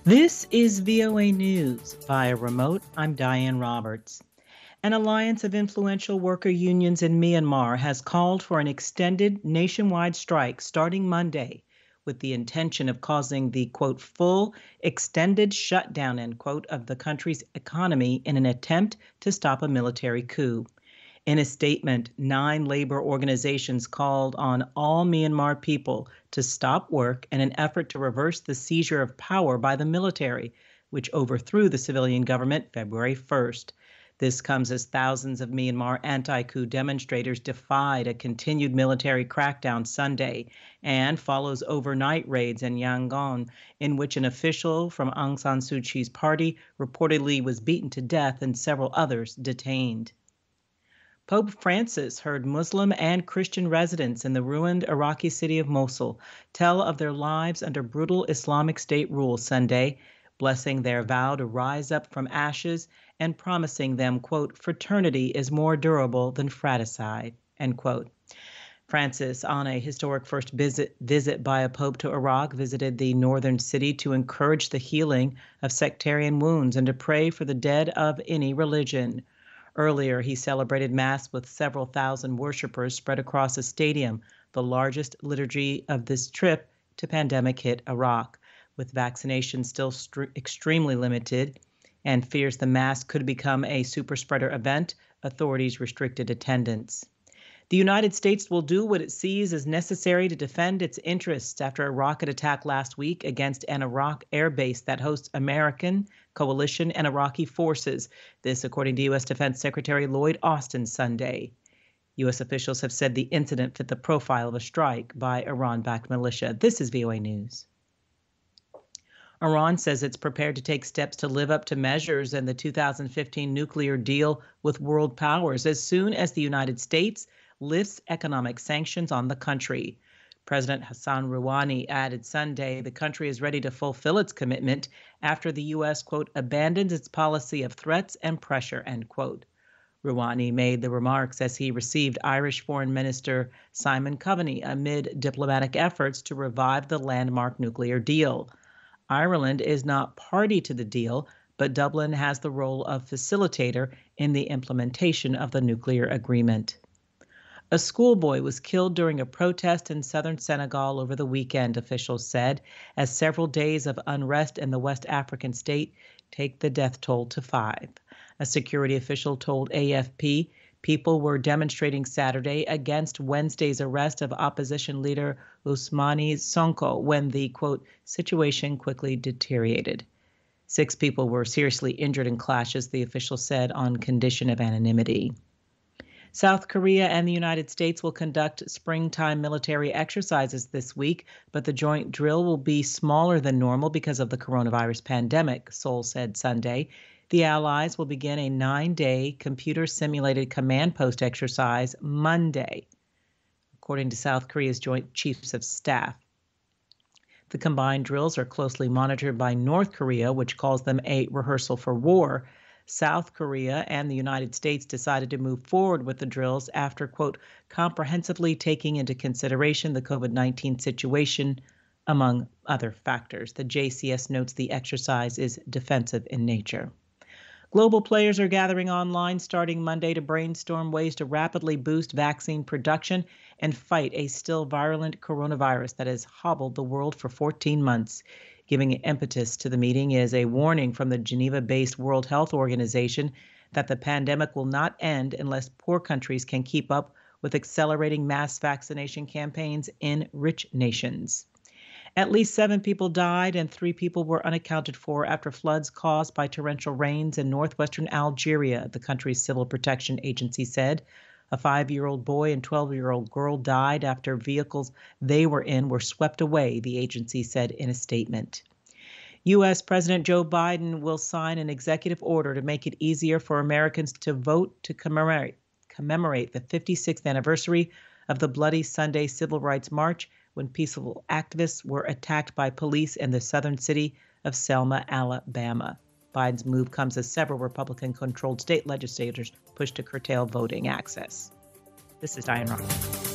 This is VOA News. Via remote, I'm Diane Roberts. An alliance of influential worker unions in Myanmar has called for an extended nationwide strike starting Monday with the intention of causing the, quote, full extended shutdown, end quote, of the country's economy in an attempt to stop a military coup. In a statement, 9 labor organizations called on all Myanmar people to stop work in an effort to reverse the seizure of power by the military, which overthrew the civilian government February 1st. This comes as thousands of Myanmar anti-coup demonstrators defied a continued military crackdown Sunday and follows overnight raids in Yangon, in which an official from Aung San Suu Kyi's party reportedly was beaten to death and several others detained. Pope Francis heard Muslim and Christian residents in the ruined Iraqi city of Mosul tell of their lives under brutal Islamic State rule Sunday, blessing their vow to rise up from ashes and promising them, quote, fraternity is more durable than fratricide, end quote. Francis, on a historic first visit by a pope to Iraq, visited the northern city to encourage the healing of sectarian wounds and to pray for the dead of any religion. Earlier, he celebrated Mass with several thousand worshipers spread across a stadium, the largest liturgy of this trip to pandemic-hit Iraq. With vaccinations still extremely limited and fears the Mass could become a super-spreader event, authorities restricted attendance. The United States will do what it sees as necessary to defend its interests after a rocket attack last week against an Iraq air base that hosts American, coalition, and Iraqi forces. This, according to U.S. Defense Secretary Lloyd Austin Sunday. U.S. officials have said the incident fit the profile of a strike by Iran-backed militia. This is VOA News. Iran says it's prepared to take steps to live up to measures in the 2015 nuclear deal with world powers as soon as the United States lifts economic sanctions on the country. President Hassan Rouhani added Sunday the country is ready to fulfill its commitment after the U.S., quote, abandons its policy of threats and pressure, end quote. Rouhani made the remarks as he received Irish Foreign Minister Simon Coveney amid diplomatic efforts to revive the landmark nuclear deal. Ireland is not party to the deal, but Dublin has the role of facilitator in the implementation of the nuclear agreement. A schoolboy was killed during a protest in southern Senegal over the weekend, officials said, as several days of unrest in the West African state take the death toll to 5. A security official told AFP people were demonstrating Saturday against Wednesday's arrest of opposition leader Ousmane Sonko when the, quote, situation quickly deteriorated. 6 people were seriously injured in clashes, the official said, on condition of anonymity. South Korea and the United States will conduct springtime military exercises this week, but the joint drill will be smaller than normal because of the coronavirus pandemic, Seoul said Sunday. The allies will begin a 9-day computer-simulated command post exercise Monday, according to South Korea's Joint Chiefs of Staff. The combined drills are closely monitored by North Korea, which calls them a rehearsal for war. South Korea and the United States decided to move forward with the drills after, quote, comprehensively taking into consideration the COVID-19 situation, among other factors. The JCS notes the exercise is defensive in nature. Global players are gathering online starting Monday to brainstorm ways to rapidly boost vaccine production and fight a still virulent coronavirus that has hobbled the world for 14 months. Giving impetus to the meeting is a warning from the Geneva-based World Health Organization that the pandemic will not end unless poor countries can keep up with accelerating mass vaccination campaigns in rich nations. At least 7 people died and 3 people were unaccounted for after floods caused by torrential rains in northwestern Algeria, the country's civil protection agency said. A 5-year-old boy and 12-year-old girl died after vehicles they were in were swept away, the agency said in a statement. U.S. President Joe Biden will sign an executive order to make it easier for Americans to vote to commemorate the 56th anniversary of the Bloody Sunday Civil Rights March when peaceful activists were attacked by police in the southern city of Selma, Alabama. Biden's move comes as several Republican-controlled state legislators push to curtail voting access. This is Diane Roberts.